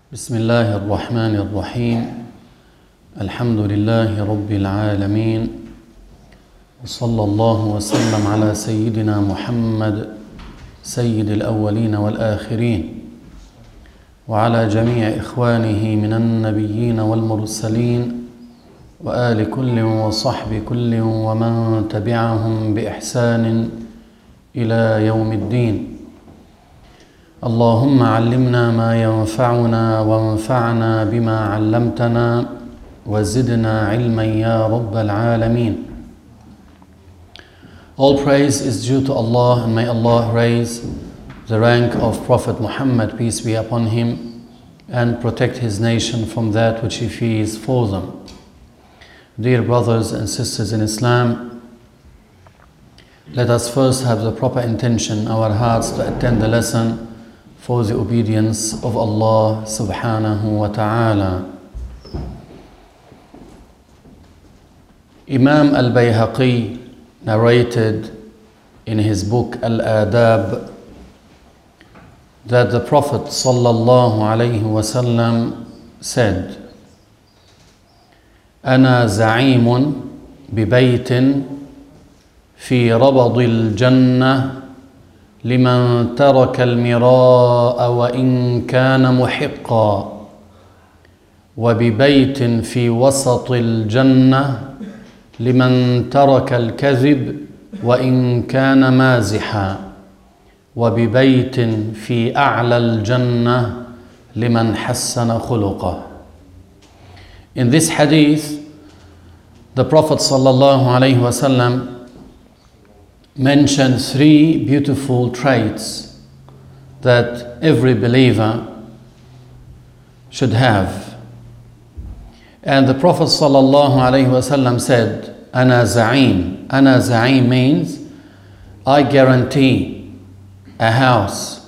بسم الله الرحمن الرحيم الحمد لله رب العالمين وصلى الله وسلم على سيدنا محمد سيد الأولين والآخرين وعلى جميع إخوانه من النبيين والمرسلين وآل كل وصحب كل ومن تبعهم بإحسان إلى يوم الدين. اللهم علمنا ما ينفعنا وانفعنا بما علمتنا وزدنا علما يا رب العالمين. All praise is due to Allah, and may Allah raise the rank of Prophet Muhammad, peace be upon him, and protect his nation from that which he fears for them. Dear brothers and sisters in Islam, let us first have the proper intention in our hearts to attend the lesson for the obedience of Allah subhanahu wa ta'ala. Imam al-Bayhaqi narrated in his book Al-Adab that the Prophet sallallahu alayhi wa sallam said, أنا زعيم ببيت في ربض الجنة لمن ترك المراء وإن كان محقا وببيت في وسط الجنة لمن ترك الكذب وإن كان مازحا وببيت في أعلى الجنة لمن حسن خلقه. In this hadith, the Prophet sallallahu alaihi wasallam mentioned three beautiful traits that every believer should have. And the Prophet sallallahu alaihi wasallam said, Ana za'im. Ana za'im means I guarantee a house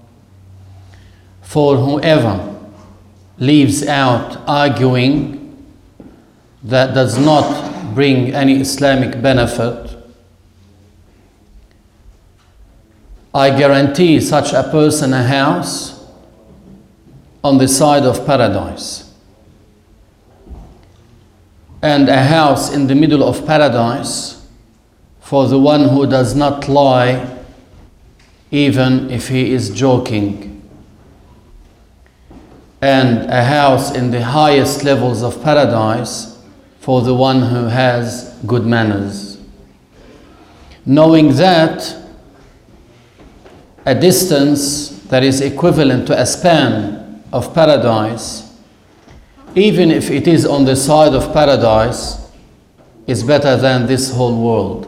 for whoever leaves out arguing that does not bring any Islamic benefit. I guarantee such a person a house on the side of paradise. And a house in the middle of paradise for the one who does not lie even if he is joking. And a house in the highest levels of paradise for the one who has good manners. Knowing that a distance that is equivalent to a span of paradise, even if it is on the side of paradise, is better than this whole world.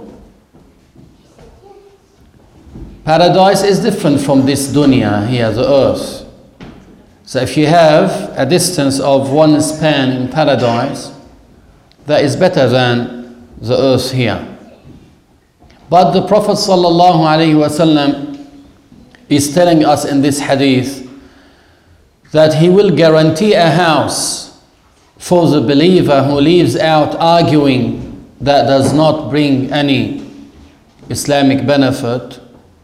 Paradise is different from this dunya here, the earth. So if you have a distance of one span in paradise, that is better than the earth here. But the Prophet sallallahu alaihi wasallam is telling us in this hadith that he will guarantee a house for the believer who leaves out arguing that does not bring any Islamic benefit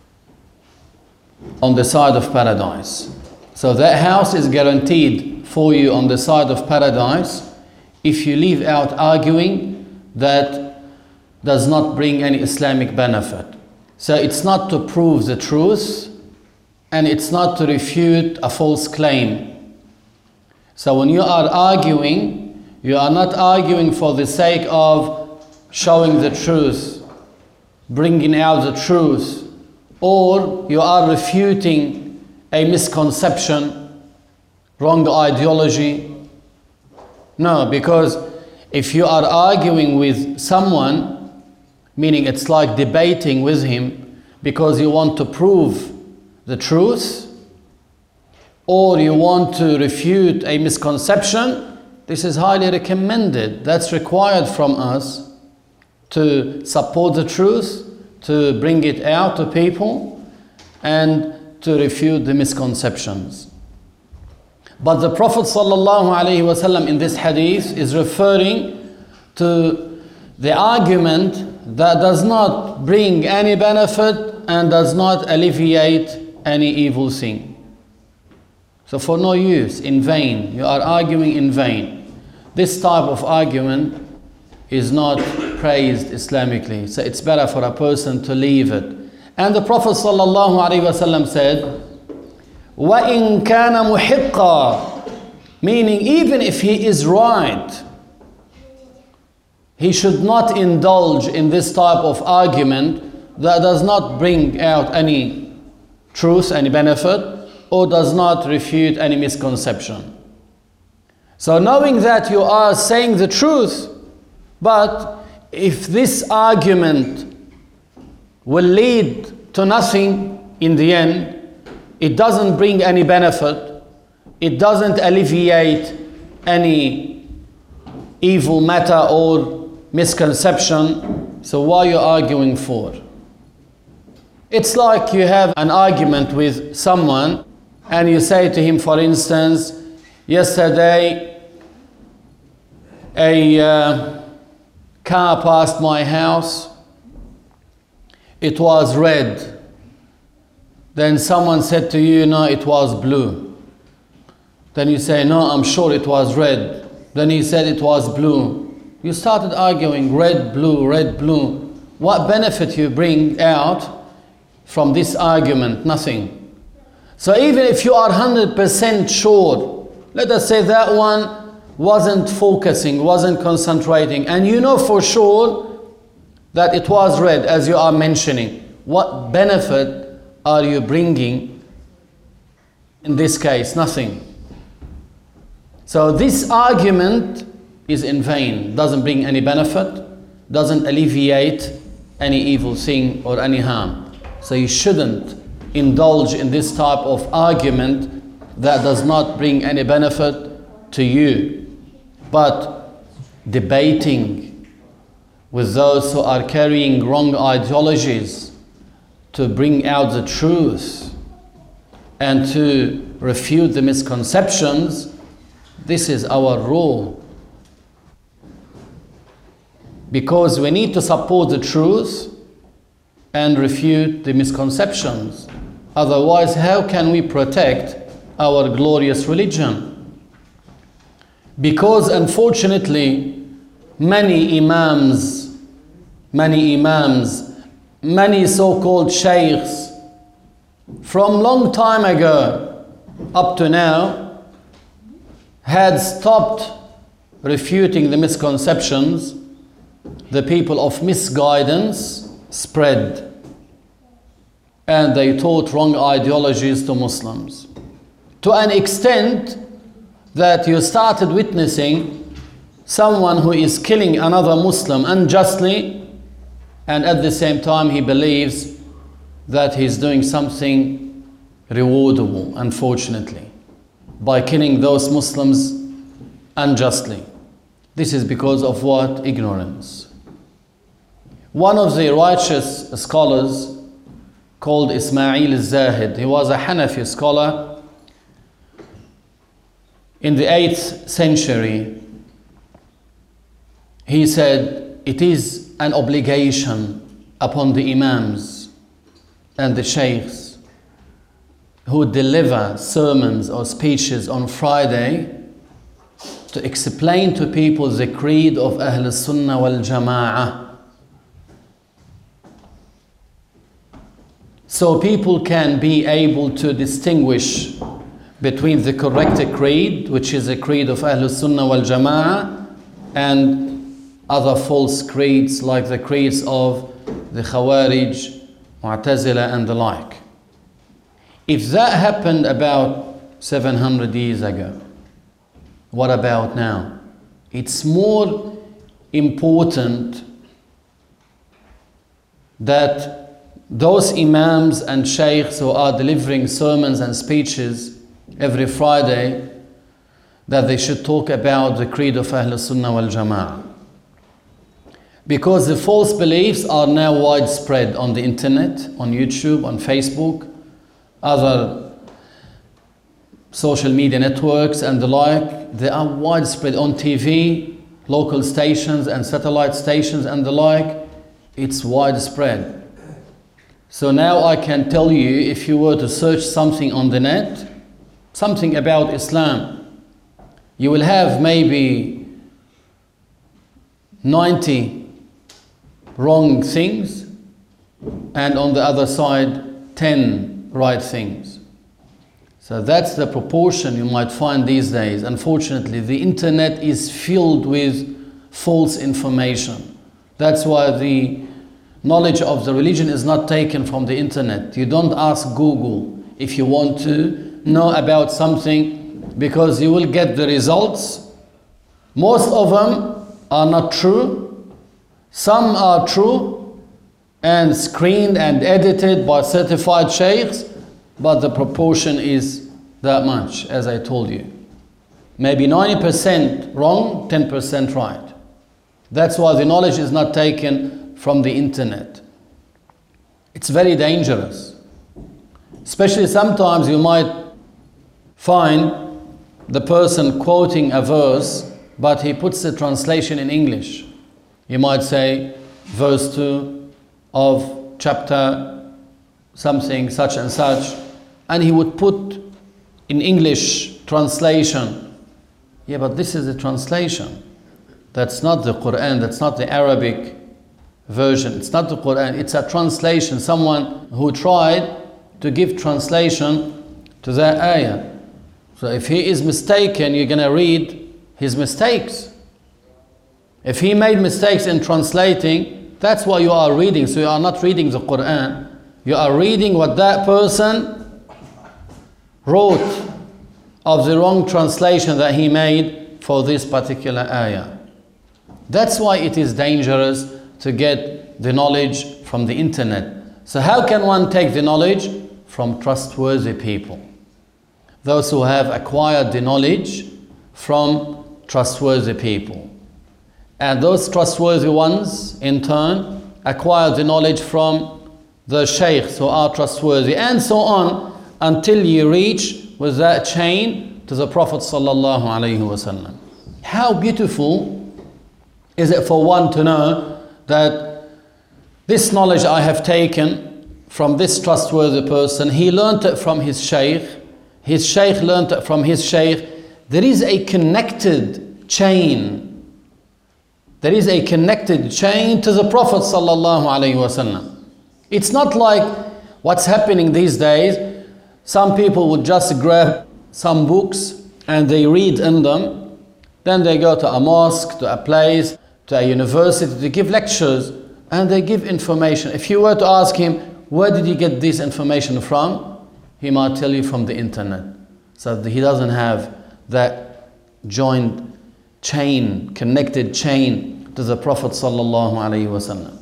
on the side of paradise. So that house is guaranteed for you on the side of paradise if you leave out arguing that does not bring any Islamic benefit. So it's not to prove the truth, and it's not to refute a false claim. So when you are arguing, you are not arguing for the sake of showing the truth, bringing out the truth, or you are refuting a misconception, wrong ideology. No, because if you are arguing with someone, meaning it's like debating with him because you want to prove the truth, or you want to refute a misconception, this is highly recommended. That's required from us to support the truth, to bring it out to people, and to refute the misconceptions. But the Prophet ﷺ in this hadith is referring to the argument that does not bring any benefit and does not alleviate any evil thing. So for no use, in vain. You are arguing in vain. This type of argument is not praised Islamically. So it's better for a person to leave it. And the Prophet ﷺ said, وَإِن كَانَ مُحِقًّا, meaning even if he is right, he should not indulge in this type of argument that does not bring out any truth, any benefit, or does not refute any misconception. So knowing that you are saying the truth, but if this argument will lead to nothing in the end, it doesn't bring any benefit, it doesn't alleviate any evil matter or misconception, so why are you arguing for? It's like you have an argument with someone and you say to him, for instance, yesterday a car passed my house, it was red. Then someone said to you, no, it was blue. Then you say, no, I'm sure it was red. Then he said it was blue. You started arguing red, blue, red, blue. What benefit you bring out from this argument? Nothing. So even if you are 100% sure, let us say that one wasn't focusing, wasn't concentrating, and you know for sure that it was red as you are mentioning, what benefit are you bringing in this case? Nothing. So this argument is in vain, doesn't bring any benefit, doesn't alleviate any evil thing or any harm. So you shouldn't indulge in this type of argument that does not bring any benefit to you. But debating with those who are carrying wrong ideologies to bring out the truth and to refute the misconceptions, this is our role. Because we need to support the truth and refute the misconceptions. Otherwise, how can we protect our glorious religion? Because unfortunately, many imams, many so-called sheikhs, from long time ago up to now, had stopped refuting the misconceptions. The people of misguidance spread, and they taught wrong ideologies to Muslims, to an extent that you started witnessing someone who is killing another Muslim unjustly, and at the same time he believes that he's doing something rewardable, unfortunately, by killing those Muslims unjustly. This is because of what? Ignorance. One of the righteous scholars called Ismail al-Zahid, he was a Hanafi scholar in the 8th century. He said, it is an obligation upon the imams and the sheikhs who deliver sermons or speeches on Friday to explain to people the creed of Ahl Sunnah wal Jama'ah, so people can be able to distinguish between the correct creed, which is the creed of Ahl Sunnah wal Jama'ah, and other false creeds like the creeds of the Khawarij, Mu'tazila and the like. If that happened about 700 years ago, what about now? It's more important that those imams and sheikhs who are delivering sermons and speeches every Friday, that they should talk about the creed of Ahl Sunnah wal Jama'ah. Because the false beliefs are now widespread on the internet, on YouTube, on Facebook, other social media networks and the like. They are widespread on TV, local stations and satellite stations and the like. It's widespread. So now I can tell you, if you were to search something on the net, something about Islam, you will have maybe 90 wrong things, and on the other side 10 right things. So that's the proportion you might find these days. Unfortunately, the internet is filled with false information. That's why the knowledge of the religion is not taken from the internet. You don't ask Google if you want to know about something, because you will get the results. Most of them are not true. Some are true and screened and edited by certified sheikhs, but the proportion is that much, as I told you. Maybe 90% wrong, 10% right. That's why the knowledge is not taken from the internet. It's very dangerous. Especially sometimes you might find the person quoting a verse, but he puts the translation in English. You might say, verse 2 of chapter something, such and such, and he would put in English translation. Yeah, but this is the translation. That's not the Quran, that's not the Arabic version. It's not the Quran, it's a translation. Someone who tried to give translation to that ayah. So if he is mistaken, you're going to read his mistakes. If he made mistakes in translating, that's why you are reading. So you are not reading the Quran. You are reading what that person wrote of the wrong translation that he made for this particular ayah. That's why it is dangerous to get the knowledge from the internet. So how can one take the knowledge? From trustworthy people. Those who have acquired the knowledge from trustworthy people. And those trustworthy ones, in turn, acquire the knowledge from the sheikhs who are trustworthy, and so on, until you reach with that chain to the Prophet sallallahu alaihi wasallam. How beautiful is it for one to know that this knowledge I have taken from this trustworthy person, he learned it from his sheikh learned it from his sheikh. There is a connected chain. There is a connected chain to the Prophet sallallahu alaihi wasallam. It's not like what's happening these days. Some people would just grab some books and they read in them. Then they go to a mosque, to a place, to a university to give lectures, and they give information. If you were to ask him, where did you get this information from? He might tell you from the internet. So he doesn't have that joined chain, connected chain to the Prophet sallallahu alaihi wasallam.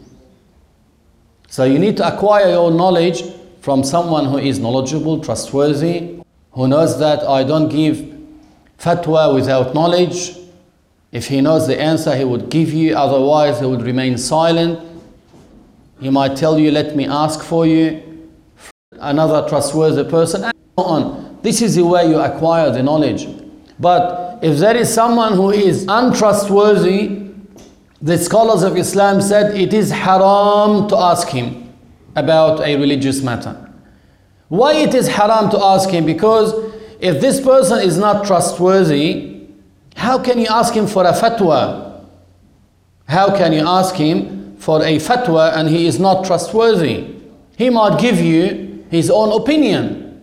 So you need to acquire your knowledge from someone who is knowledgeable, trustworthy, who knows that I don't give fatwa without knowledge. If he knows the answer, he would give you, otherwise he would remain silent. He might tell you, let me ask for you, another trustworthy person, and so on. This is the way you acquire the knowledge. But if there is someone who is untrustworthy, the scholars of Islam said it is haram to ask him about a religious matter. Why it is haram to ask him? Because if this person is not trustworthy, how can you ask him for a fatwa? How can you ask him for a fatwa and he is not trustworthy? He might give you his own opinion.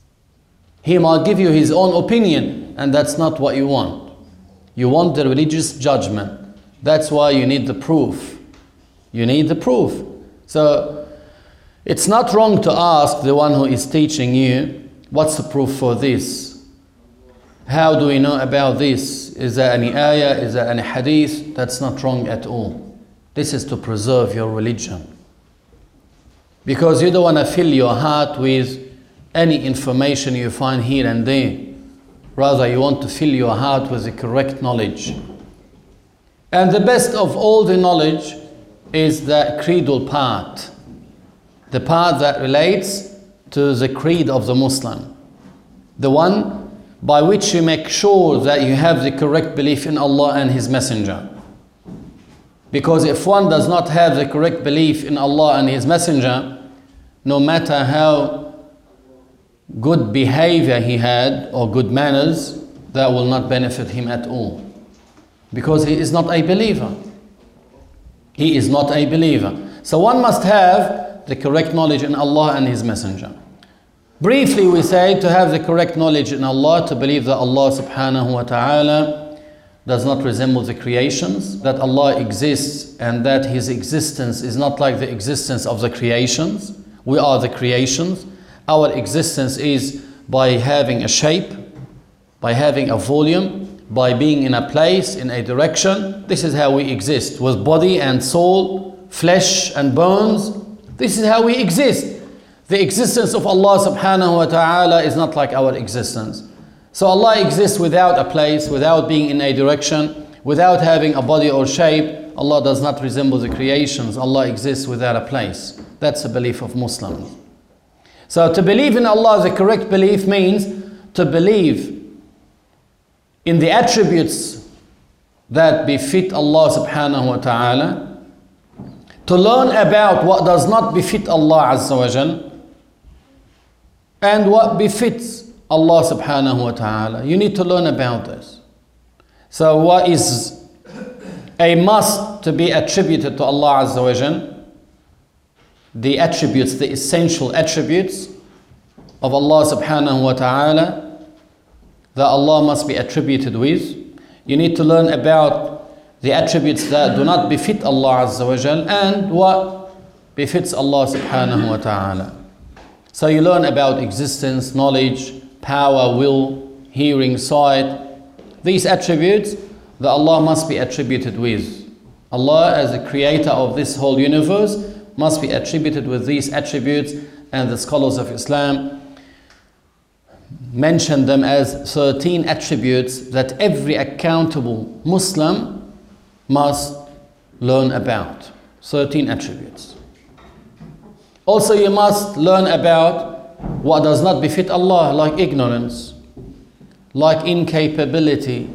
He might give you his own opinion, and that's not what you want. You want the religious judgment. That's why you need the proof. You need the proof. So it's not wrong to ask the one who is teaching you, what's the proof for this? How do we know about this? Is there any ayah? Is there any hadith? That's not wrong at all. This is to preserve your religion. Because you don't want to fill your heart with any information you find here and there. Rather, you want to fill your heart with the correct knowledge. And the best of all the knowledge is the creedal part. The part that relates to the creed of the Muslim. The one by which you make sure that you have the correct belief in Allah and His Messenger. Because if one does not have the correct belief in Allah and His Messenger, no matter how good behavior he had or good manners, that will not benefit him at all. Because he is not a believer. He is not a believer. So one must have the correct knowledge in Allah and His Messenger. Briefly we say to have the correct knowledge in Allah, to believe that Allah subhanahu wa ta'ala does not resemble the creations, that Allah exists and that His existence is not like the existence of the creations. We are the creations. Our existence is by having a shape, by having a volume, by being in a place, in a direction. This is how we exist, with body and soul, flesh and bones. This is how we exist. The existence of Allah subhanahu wa ta'ala is not like our existence. So Allah exists without a place, without being in a direction, without having a body or shape. Allah does not resemble the creations. Allah exists without a place. That's the belief of Muslims. So to believe in Allah, the correct belief means to believe in the attributes that befit Allah subhanahu wa ta'ala, to learn about what does not befit Allah azza wa jal, and what befits Allah subhanahu wa ta'ala. You need to learn about this. So what is a must to be attributed to Allah azza wa jal? The attributes, the essential attributes of Allah subhanahu wa ta'ala that Allah must be attributed with. You need to learn about the attributes that do not befit Allah azza wa jal and what befits Allah subhanahu wa ta'ala. So you learn about existence, knowledge, power, will, hearing, sight. These attributes that Allah must be attributed with. Allah as the creator of this whole universe must be attributed with these attributes, and the scholars of Islam mention them as 13 attributes that every accountable Muslim must learn about. 13 attributes. Also you must learn about what does not befit Allah, like ignorance, like incapability.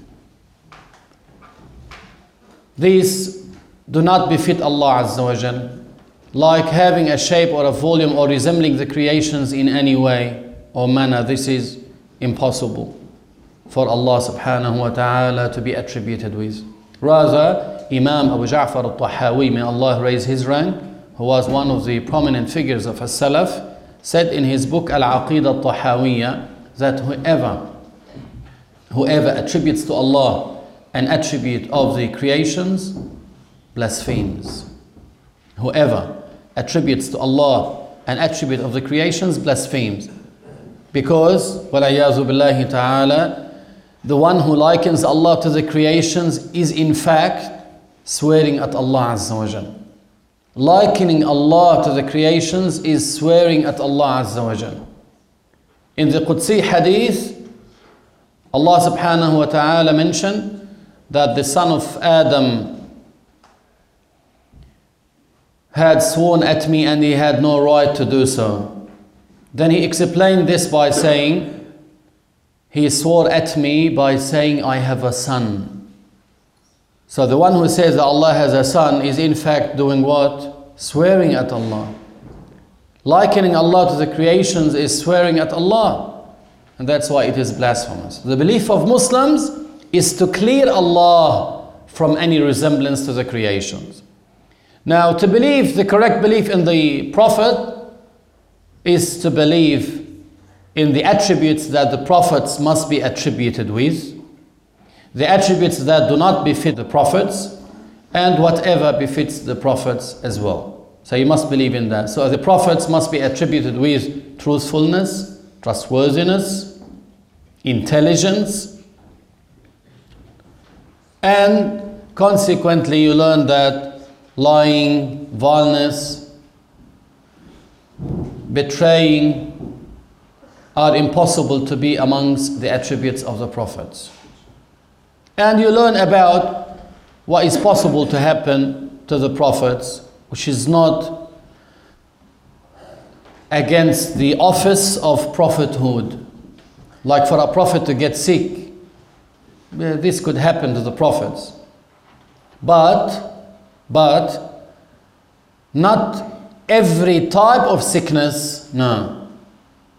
These do not befit Allah azza wa jal, like having a shape or a volume or resembling the creations in any way or manner. This is impossible for Allah subhanahu wa ta'ala to be attributed with. Rather, Imam Abu Ja'far al-Tahawi, may Allah raise his rank, who was one of the prominent figures of as-Salaf, said in his book Al-Aqidah al-Tahawiyya that whoever attributes to Allah an attribute of the creations blasphemes. Whoever attributes to Allah an attribute of the creations blasphemes. Because, وَلَيَاذُ بِاللَّهِ تَعَالَى, the one who likens Allah to the creations is in fact swearing at Allah azza wa jal. Likening Allah to the creations is swearing at Allah azza wa jal. In the Qudsi hadith, Allah subhanahu wa ta'ala mentioned that the son of Adam had sworn at me and he had no right to do so. Then he explained this by saying, he swore at me by saying, I have a son. So the one who says that Allah has a son is in fact doing what? Swearing at Allah. Likening Allah to the creations is swearing at Allah. And that's why it is blasphemous. The belief of Muslims is to clear Allah from any resemblance to the creations. Now, to believe, the correct belief in the Prophet is to believe in the attributes that the prophets must be attributed with, the attributes that do not befit the prophets, and whatever befits the prophets as well. So you must believe in that. So the prophets must be attributed with truthfulness, trustworthiness, intelligence, and consequently you learn that lying, vileness, betraying are impossible to be amongst the attributes of the prophets. And you learn about what is possible to happen to the prophets, which is not against the office of prophethood. Like for a prophet to get sick, this could happen to the prophets. But not every type of sickness, no.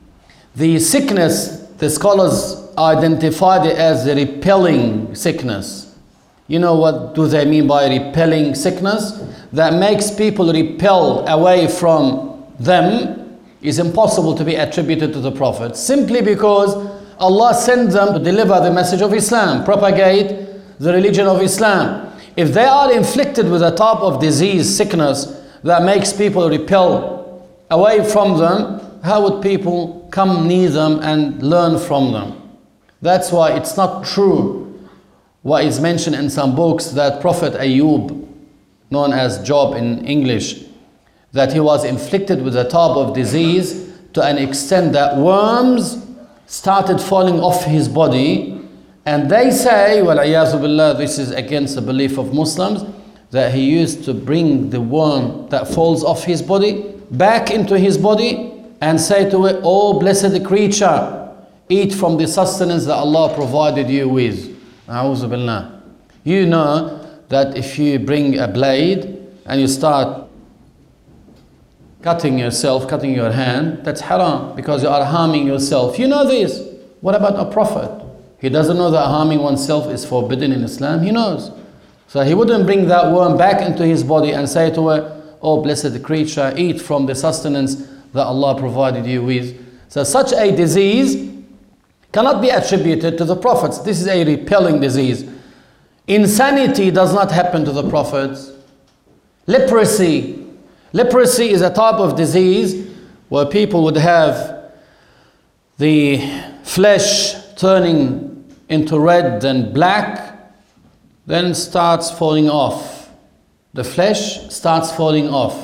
The sickness, the scholars identified it as the repelling sickness. You know what do they mean by repelling sickness? That makes people repel away from them is impossible to be attributed to the Prophet, simply because Allah sent them to deliver the message of Islam, propagate the religion of Islam. If they are inflicted with a type of disease, sickness, that makes people repel away from them, how would people come near them and learn from them? That's why it's not true what is mentioned in some books that Prophet Ayub, known as Job in English, that he was inflicted with a type of disease to an extent that worms started falling off his body. And they say, وَالْعِيَاذُ بِاللَّهِ, this is against the belief of Muslims, that he used to bring the worm that falls off his body back into his body and say to it, "Oh blessed creature, eat from the sustenance that Allah provided you with." A'udhu billah. You know that if you bring a blade and you start cutting yourself, cutting your hand, that's haram because you are harming yourself. You know this. What about a prophet? He doesn't know that harming oneself is forbidden in Islam. He knows. So he wouldn't bring that worm back into his body and say to it, "Oh blessed creature, eat from the sustenance that Allah provided you with." So such a disease cannot be attributed to the prophets. This is a repelling disease. Insanity does not happen to the prophets. Leprosy is a type of disease where people would have the flesh turning into red and black, then starts falling off. The flesh starts falling off.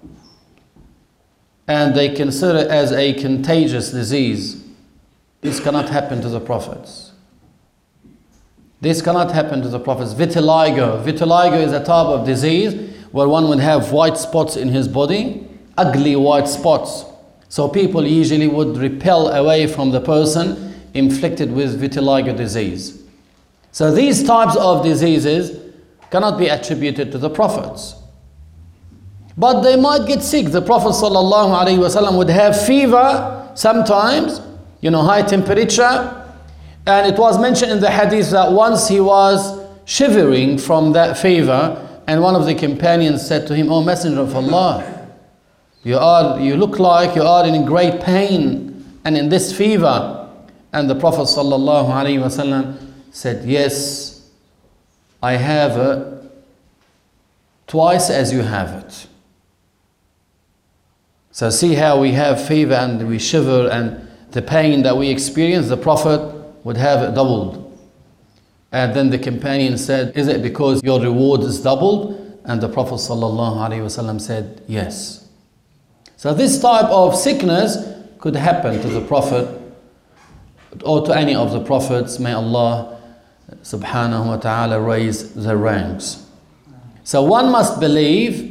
And they consider it as a contagious disease. This cannot happen to the prophets. This cannot happen to the prophets. Vitiligo. Vitiligo is a type of disease where one would have white spots in his body, ugly white spots. So people usually would repel away from the person inflicted with vitiligo disease. So these types of diseases cannot be attributed to the prophets. But they might get sick. The Prophet ﷺ would have fever sometimes, high temperature. And it was mentioned in the hadith that once he was shivering from that fever, and one of the companions said to him, "O Messenger of Allah, you look like you are in great pain and in this fever." And the Prophet ﷺ said, "Yes, I have it twice as you have it." So see how we have fever and we shiver, and the pain that we experience, the Prophet would have it doubled. And then the companion said, "Is it because your reward is doubled?" And the Prophet ﷺ said, "Yes." So this type of sickness could happen to the Prophet or to any of the Prophets. May Allah subhanahu wa ta'ala raise their ranks. So one must believe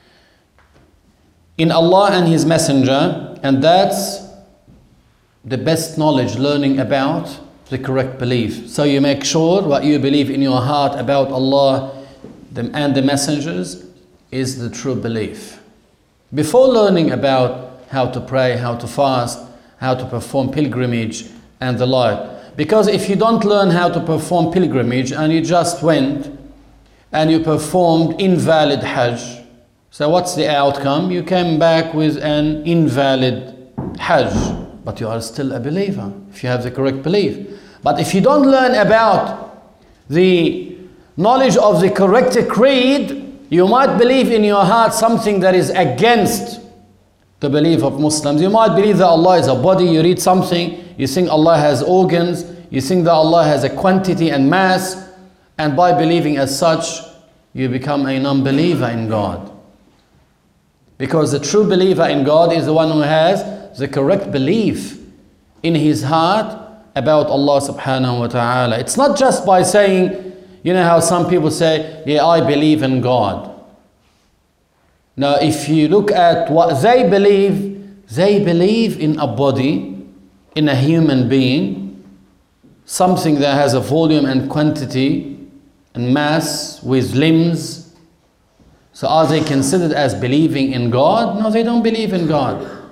in Allah and His Messenger, and that's the best knowledge, learning about the correct belief. So you make sure what you believe in your heart about Allah and the messengers is the true belief. Before learning about how to pray, how to fast, how to perform pilgrimage and the like. Because if you don't learn how to perform pilgrimage and you just went and you performed invalid Hajj, so what's the outcome? You came back with an invalid Hajj, but you are still a believer if you have the correct belief. But if you don't learn about the knowledge of the correct creed, you might believe in your heart something that is against the belief of Muslims. You might believe that Allah is a body. You read something, you think Allah has organs, you think that Allah has a quantity and mass, and by believing as such, you become a non-believer in God. Because the true believer in God is the one who has the correct belief in his heart about Allah subhanahu wa ta'ala. It's not just by saying, how some people say, "Yeah, I believe in God." Now, if you look at what they believe in a body, in a human being, something that has a volume and quantity and mass with limbs. So are they considered as believing in God? No, they don't believe in God.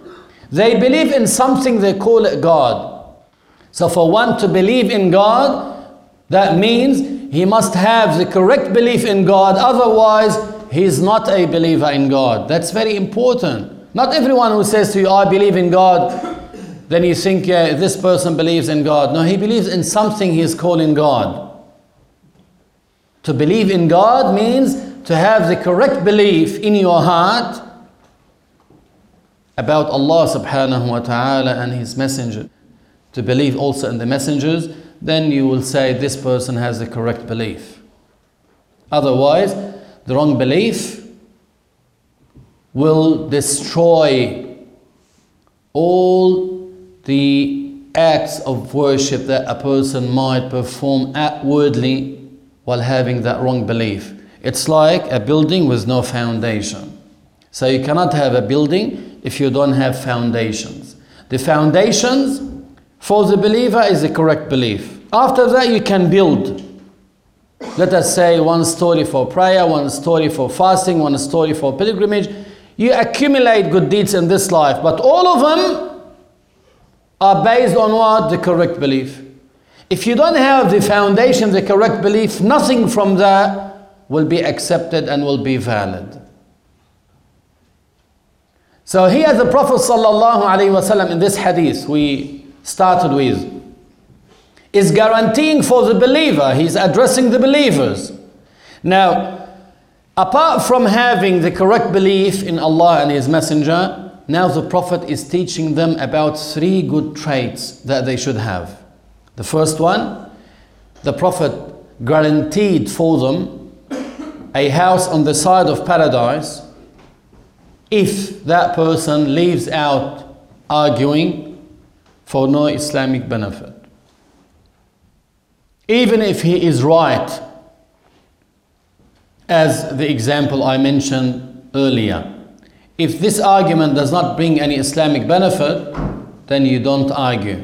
They believe in something, they call it God. So for one to believe in God, that means he must have the correct belief in God, otherwise he's not a believer in God. That's very important. Not everyone who says to you, I believe in God, then you think, yeah, this person believes in God. No, he believes in something he is calling God. To believe in God means to have the correct belief in your heart about Allah subhanahu wa ta'ala and His messenger. To believe also in the messengers, then you will say this person has the correct belief. Otherwise, the wrong belief will destroy all the acts of worship that a person might perform outwardly while having that wrong belief. It's like a building with no foundation. So you cannot have a building if you don't have foundations. The foundations for the believer is the correct belief. After that you can build. Let us say one story for prayer, one story for fasting, one story for pilgrimage. You accumulate good deeds in this life, but all of them are based on what? The correct belief. If you don't have the foundation, the correct belief, nothing from that will be accepted and will be valid. So here the Prophet ﷺ in this hadith we started with is guaranteeing for the believer. He's addressing the believers. Now, apart from having the correct belief in Allah and His Messenger, now the Prophet is teaching them about 3 good traits that they should have. The first one, the Prophet guaranteed for them a house on the side of paradise if that person leaves out arguing for no Islamic benefit. Even if he is right, as the example I mentioned earlier. If this argument does not bring any Islamic benefit, then you don't argue.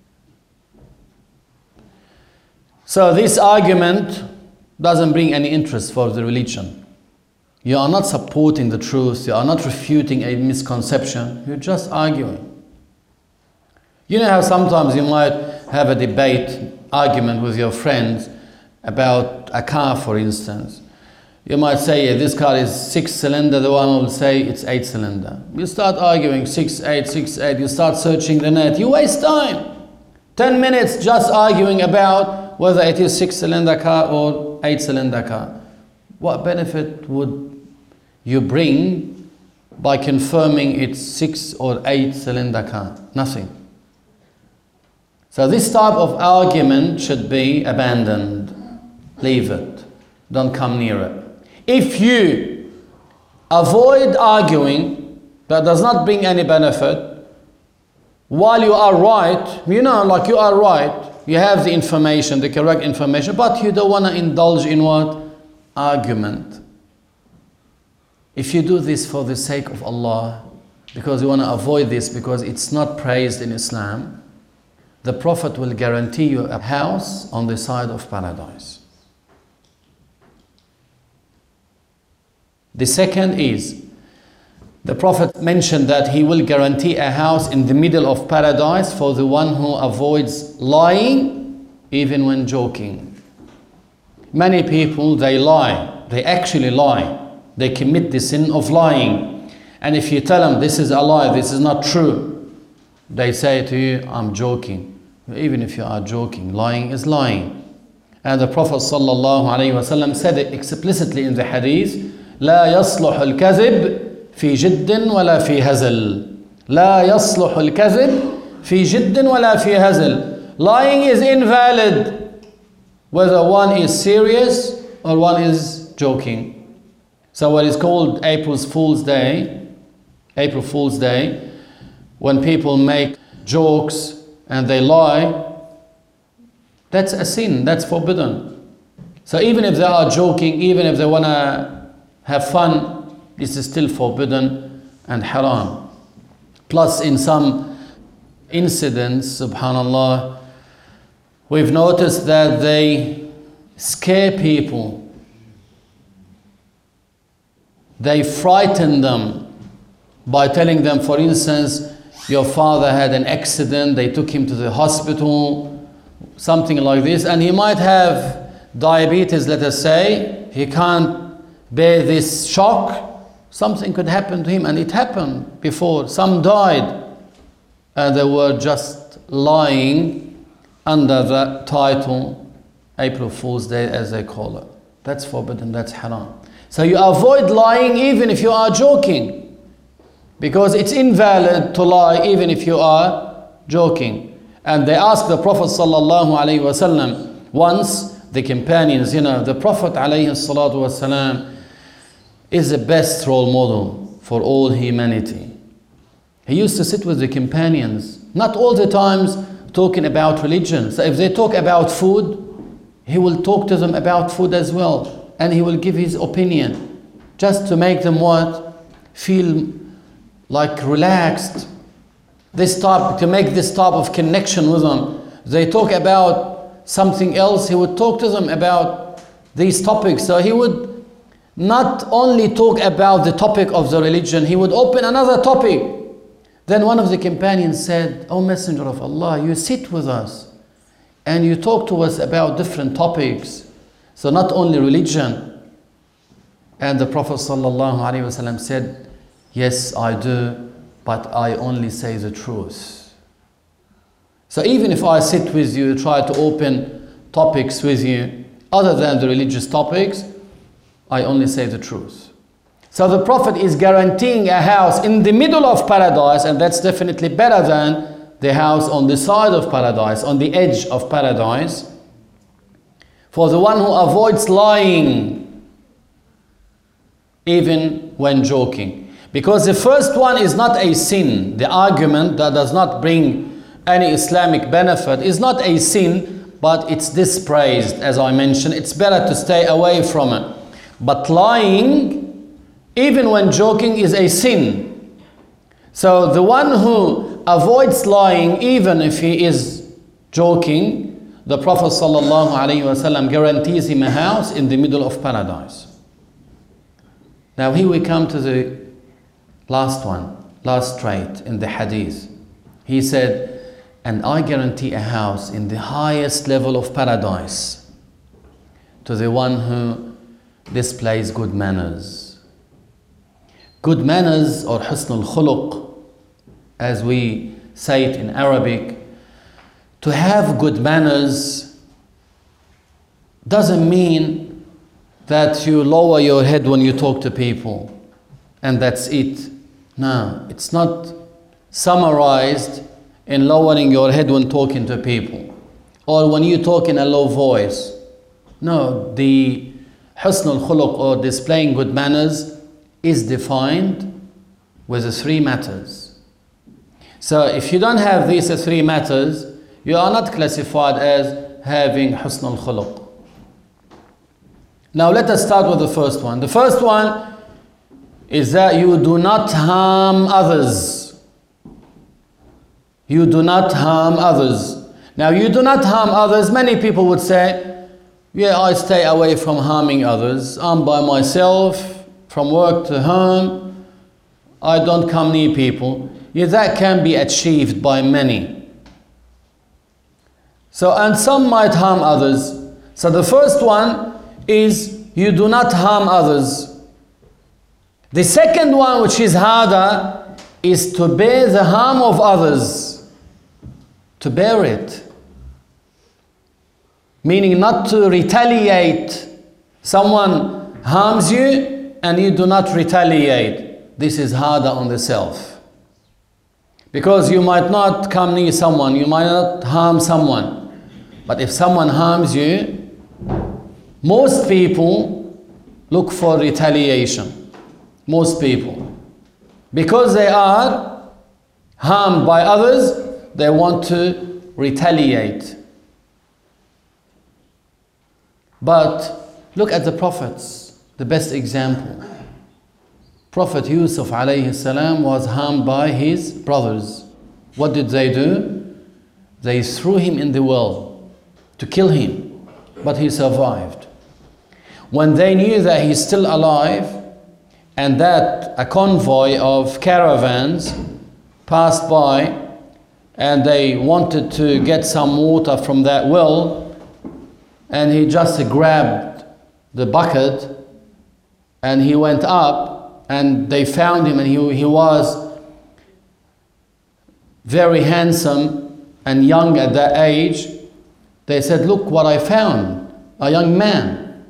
So this argument doesn't bring any interest for the religion. You are not supporting the truth, you are not refuting a misconception, you're just arguing. You know how sometimes you might have a debate, argument with your friends about a car, for instance. You might say, yeah, this car is 6-cylinder, the one will say it's 8-cylinder. You start arguing 6-8, 6-8, you start searching the net, you waste time. 10 minutes just arguing about whether it is 6-cylinder car or 8-cylinder car. What benefit would you bring by confirming it's 6 or 8-cylinder car? Nothing. So this type of argument should be abandoned. Leave it. Don't come near it. If you avoid arguing that does not bring any benefit, while you are right, you know, like you are right, you have the information, the correct information, but you don't want to indulge in what? Argument. If you do this for the sake of Allah, because you want to avoid this, because it's not praised in Islam, the Prophet will guarantee you a house on the side of paradise. The second is, the Prophet mentioned that he will guarantee a house in the middle of paradise for the one who avoids lying even when joking. Many people, they lie. They actually lie. They commit the sin of lying. And if you tell them this is a lie, this is not true, they say to you, I'm joking. Even if you are joking, lying is lying. And the Prophet ﷺ said it explicitly in the hadith, لا يصلح الكذب في جد ولا في هزل. لا يصلح الكذب في جد ولا في هزل. Lying is invalid, whether one is serious or one is joking. So what is called April Fool's Day, when people make jokes and they lie, that's a sin, that's forbidden. So even if they are joking, even if they want to have fun, this is still forbidden and haram. Plus in some incidents, subhanallah, we've noticed that they scare people. They frighten them by telling them, for instance, your father had an accident, they took him to the hospital, something like this, and he might have diabetes, let us say, he can't bear this shock, something could happen to him, and it happened before. Some died, and they were just lying under the title April Fool's Day, as they call it. That's forbidden, that's haram. So you avoid lying even if you are joking, because it's invalid to lie even if you are joking. And they asked the Prophet sallallahu alaihi wasallam once, the companions, the Prophet alayhi salatu wasalam is the best role model for all humanity. He used to sit with the companions, not all the times talking about religion. So if they talk about food, he will talk to them about food as well, and he will give his opinion, just to make them what? Feel like relaxed. To make this type of connection with them. They talk about something else, he would talk to them about these topics. So he would not only talk about the topic of the religion, he would open another topic. Then one of the companions said, "O Messenger of Allah, you sit with us and you talk to us about different topics, so not only religion." And the Prophet ﷺ said, "Yes, I do, but I only say the truth." So even if I sit with you, try to open topics with you other than the religious topics, I only say the truth. So the Prophet is guaranteeing a house in the middle of paradise, and that's definitely better than the house on the side of paradise, on the edge of paradise, for the one who avoids lying even when joking. Because the first one is not a sin. The argument that does not bring any Islamic benefit is not a sin, but it's dispraised, as I mentioned. It's better to stay away from it. But lying, even when joking, is a sin. So the one who avoids lying, even if he is joking, the Prophet ﷺ guarantees him a house in the middle of paradise. Now here we come to the last trait in the hadith. He said, "And I guarantee a house in the highest level of paradise to the one who displays good manners." Good manners, or husn al-khuluq, as we say it in Arabic, to have good manners doesn't mean that you lower your head when you talk to people and that's it. No, it's not summarized in lowering your head when talking to people or when you talk in a low voice. No, the husn al-khuluq, or displaying good manners, is defined with the three matters. So if you don't have these three matters, you are not classified as having husn al-khuluq. Now let us start with the first one. The first one is that you do not harm others. You do not harm others. Now you do not harm others. Many people would say, yeah, I stay away from harming others. I'm by myself, from work to home. I don't come near people. Yeah, that can be achieved by many. So, and some might harm others. So the first one is you do not harm others. The second one, which is harder, is to bear the harm of others. To bear it. Meaning not to retaliate. Someone harms you and you do not retaliate. This is harder on the self. Because you might not come near someone, you might not harm someone. But if someone harms you, most people look for retaliation. Most people. Because they are harmed by others, they want to retaliate. But look at the prophets, the best example. Prophet Yusuf alayhi salam was harmed by his brothers. What did they do? They threw him in the well to kill him, but he survived. When they knew that he's still alive and that a convoy of caravans passed by and they wanted to get some water from that well, and he just grabbed the bucket and he went up, and they found him, and he was very handsome and young at that age. They said, "Look what I found, a young man."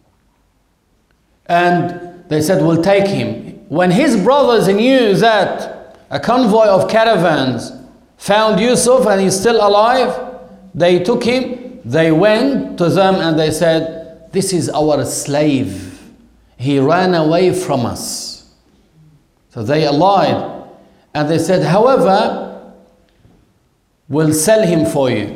And they said, "We'll take him." When his brothers knew that a convoy of caravans found Yusuf and he's still alive, they took him, they went to them and they said, "This is our slave. He ran away from us." So they lied. And they said, "However, we'll sell him for you."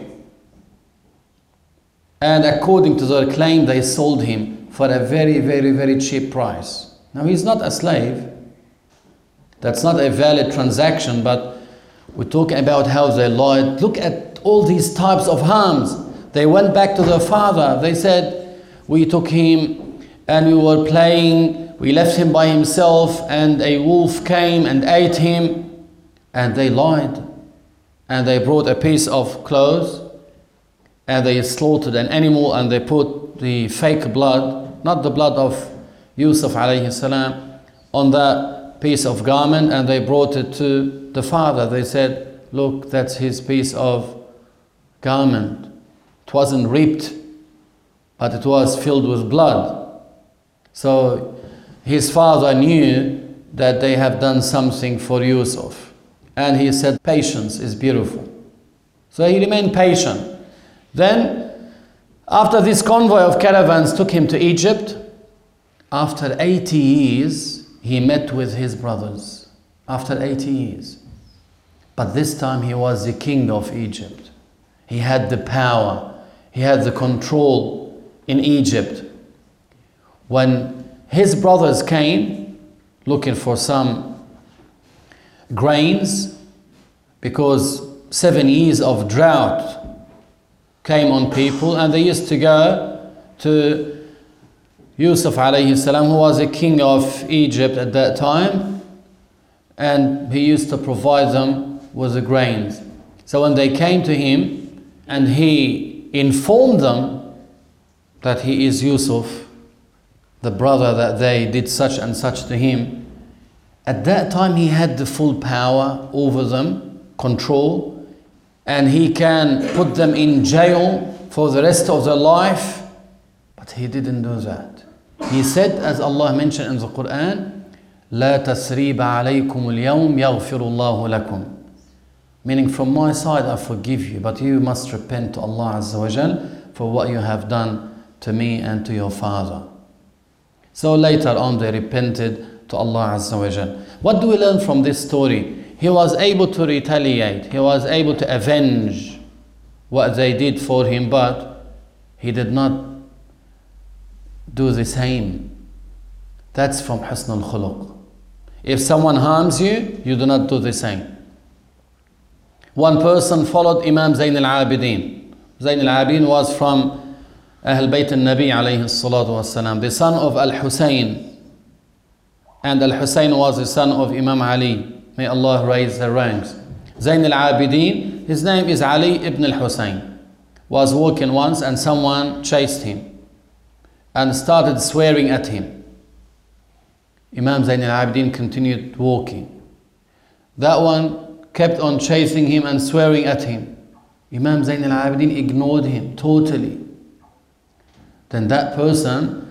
And according to their claim, they sold him for a very, very, very cheap price. Now, he's not a slave. That's not a valid transaction, but we're talking about how they lied. Look at all these types of harms. They went back to their father. They said, "We took him and we were playing. We left him by himself and a wolf came and ate him." And they lied. And they brought a piece of clothes and they slaughtered an animal and they put the fake blood, not the blood of Yusuf alayhi salam, on that piece of garment, and they brought it to the father. They said, "Look, that's his piece of garment. It wasn't ripped, but it was filled with blood." So his father knew that they have done something for Yusuf. And he said, "Patience is beautiful." So he remained patient. Then, after this convoy of caravans took him to Egypt, after 80 years, he met with his brothers. After 80 years. But this time he was the king of Egypt. He had the power. He had the control in Egypt. When his brothers came looking for some grains, because 7 years of drought came on people, and they used to go to Yusuf alayhi salam, who was the king of Egypt at that time, and he used to provide them with the grains. So when they came to him and he informed them that he is Yusuf, the brother that they did such and such to him, at that time he had the full power over them, control, and he can put them in jail for the rest of their life. But he didn't do that. He said, as Allah mentioned in the Quran, "La tasriba alaykum al-yawm yaghfirullahu lakum." Meaning, from my side I forgive you, but you must repent to Allah Azza wa Jal for what you have done to me and to your father. So later on they repented to Allah Azza wa Jal. What do we learn from this story? He was able to retaliate. He was able to avenge what they did for him, but he did not do the same. That's from Husn al-Khuluq. If someone harms you, you do not do the same. One person followed Imam Zayn al-Abidin. Zayn al-Abidin was from Ahl Bayt al-Nabi alayhi salatu wasalam, the son of Al-Husayn. And Al-Husayn was the son of Imam Ali. May Allah raise their ranks. Zayn al-Abidin, his name is Ali ibn al-Husayn, was walking once and someone chased him and started swearing at him. Imam Zayn al-Abidin continued walking. That one kept on chasing him and swearing at him. Imam Zayn al-Abidin ignored him totally. Then that person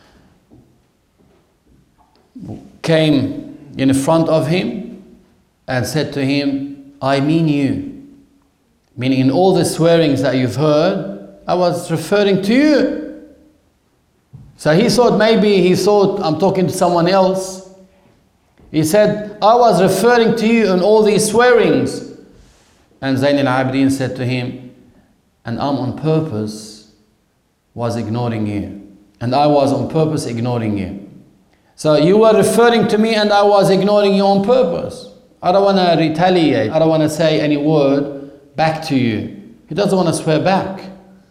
came in front of him and said to him, "I mean you." Meaning, in all the swearings that you've heard, I was referring to you. So he thought, I'm talking to someone else. He said, "I was referring to you in all these swearings." And Zayn al-Abidin said to him, "And I'm on purpose was ignoring you. And I was on purpose ignoring you. So you were referring to me and I was ignoring you on purpose. I don't want to retaliate. I don't want to say any word back to you." He doesn't want to swear back.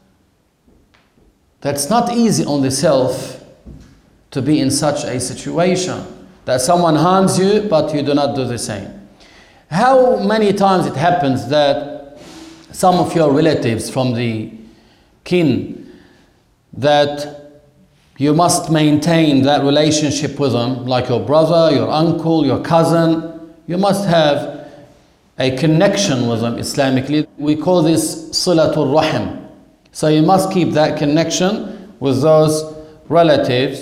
That's not easy on the self to be in such a situation that someone harms you but you do not do the same. How many times it happens that some of your relatives from the kin, that you must maintain that relationship with them, like your brother, your uncle, your cousin, you must have a connection with them Islamically. We call this Silatul Rahim. So you must keep that connection with those relatives.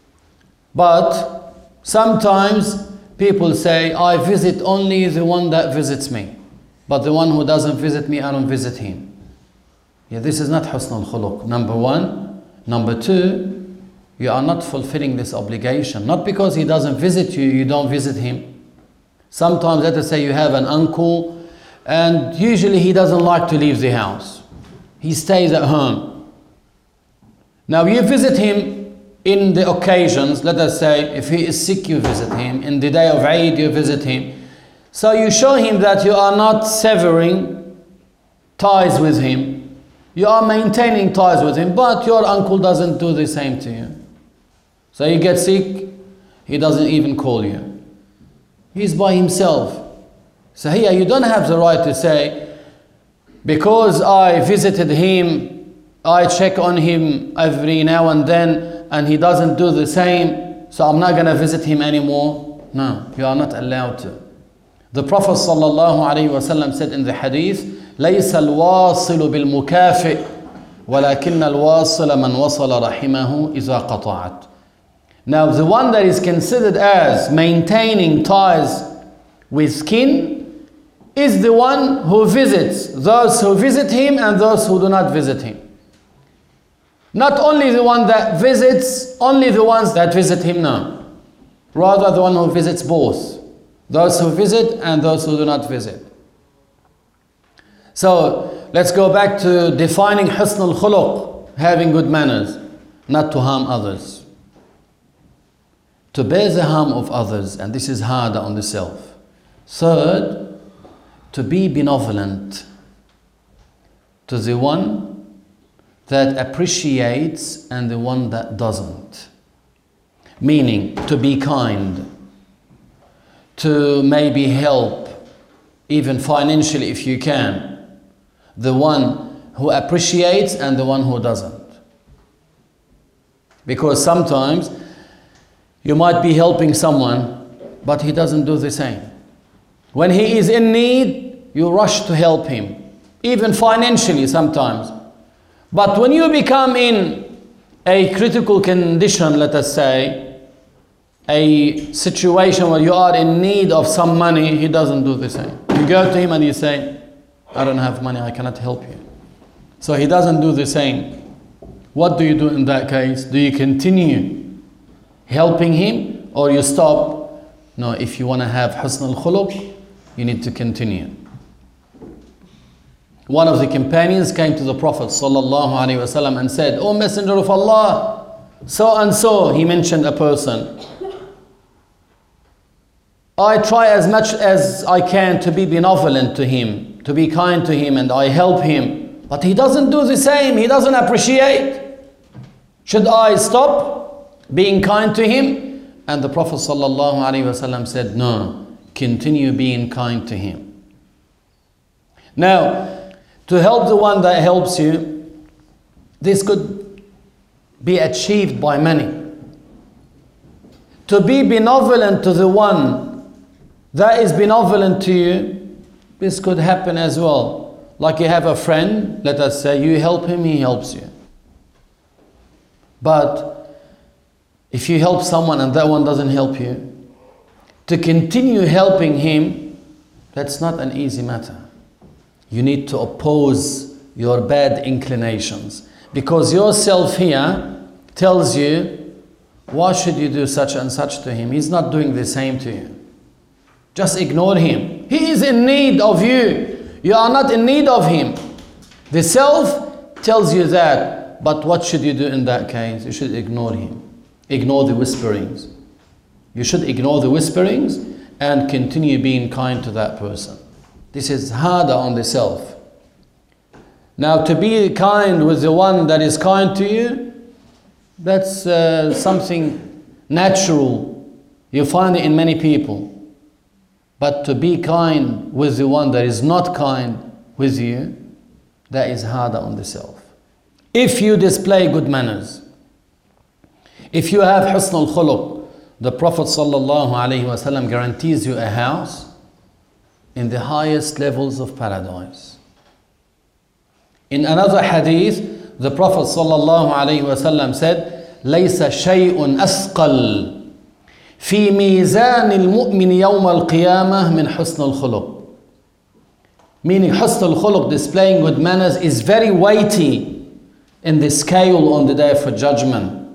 But sometimes people say, I visit only the one that visits me, but the one who doesn't visit me, I don't visit him. Yeah, this is not husn al-khuluq, number one. Number two, you are not fulfilling this obligation. Not because he doesn't visit you, you don't visit him. Sometimes, let us say you have an uncle, and usually he doesn't like to leave the house. He stays at home. Now you visit him in the occasions, let us say, if he is sick, you visit him. In the day of Eid, you visit him. So you show him that you are not severing ties with him. You are maintaining ties with him, but your uncle doesn't do the same to you. So you get sick, he doesn't even call you. He's by himself. So here you don't have the right to say, because I visited him, I check on him every now and then, and he doesn't do the same, so I'm not going to visit him anymore. No, you are not allowed to. The Prophet ﷺ said in the hadith, ليس الواصل بالمكافئ ولكن الواصل من وصل رحمه إذا قطعت. Now the one that is considered as maintaining ties with kin is the one who visits those who visit him and those who do not visit him. Not only the one that visits, only the ones that visit him, no. Rather the one who visits both. Those who visit and those who do not visit. So let's go back to defining husn al-khuluq, having good manners, not to harm others. To bear the harm of others, and this is harder on the self. Third, to be benevolent to the one that appreciates and the one that doesn't. Meaning, to be kind, to maybe help, even financially if you can, the one who appreciates and the one who doesn't. Because sometimes you might be helping someone, but he doesn't do the same. When he is in need, you rush to help him, even financially sometimes. But when you become in a critical condition, let us say, a situation where you are in need of some money, he doesn't do the same. You go to him and you say, I don't have money, I cannot help you. So he doesn't do the same. What do you do in that case? Do you continue helping him or you stop? No, if you want to have husn al-khuluq, you need to continue. One of the companions came to the Prophet ﷺ and said, O Messenger of Allah, so and so, he mentioned a person. I try as much as I can to be benevolent to him, to be kind to him, and I help him. But he doesn't do the same, he doesn't appreciate. Should I stop being kind to him? And the Prophet ﷺ said, no, continue being kind to him. Now, to help the one that helps you, this could be achieved by many. To be benevolent to the one that is benevolent to you, this could happen as well. Like you have a friend, let us say, you help him, he helps you. But if you help someone and that one doesn't help you, to continue helping him, that's not an easy matter. You need to oppose your bad inclinations. Because yourself here tells you, why should you do such and such to him? He's not doing the same to you. Just ignore him. He is in need of you. You are not in need of him. The self tells you that. But what should you do in that case? You should ignore him. Ignore the whisperings. You should ignore the whisperings and continue being kind to that person. This is harder on the self. Now, to be kind with the one that is kind to you, that's something natural. You find it in many people. But to be kind with the one that is not kind with you, that is harder on the self. If you display good manners, if you have husn al-khuluq, the Prophet ﷺ guarantees you a house in the highest levels of paradise. In another hadith, the Prophet ﷺ said, لَيْسَ شَيْءٌ أَثْقَلُ في ميزان المؤمن يوم القيامة من حسن الخلق. Meaning حسن الخلق, displaying good manners, is very weighty in the scale on the day for judgment.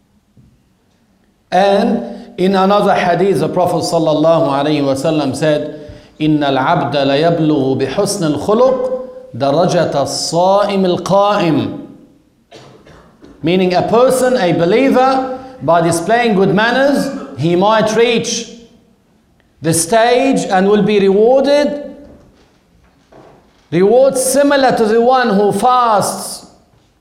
And in another hadith, the Prophet ﷺ said, إن العبد ليبلغ بحسن الخلق درجة الصائم القائم. Meaning a person, a believer, by displaying good manners, he might reach the stage and will be rewarded rewards similar to the one who fasts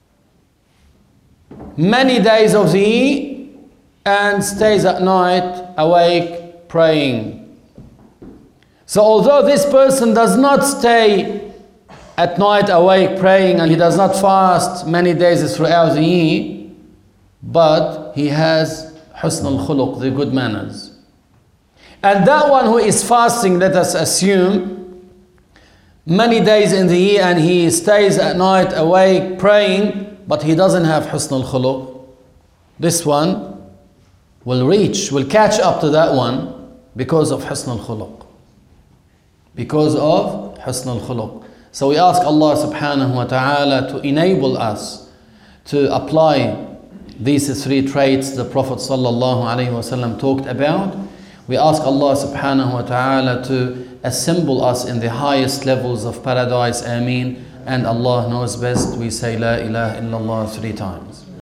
many days of the year and stays at night awake praying. So although this person does not stay at night awake praying and he does not fast many days throughout the year, but he has husn al-khuluq, the good manners. And that one who is fasting, let us assume, many days in the year and he stays at night awake praying, but he doesn't have husn al-khuluq, this one will catch up to that one because of husn al-khuluq. Because of husn al-khuluq. So we ask Allah subhanahu wa ta'ala to enable us to apply these three traits the Prophet sallallahu alaihi wasallam talked about. We ask Allah subhanahu wa ta'ala to assemble us in the highest levels of paradise. Ameen. And Allah knows best. We say La ilaha illallah 3 times.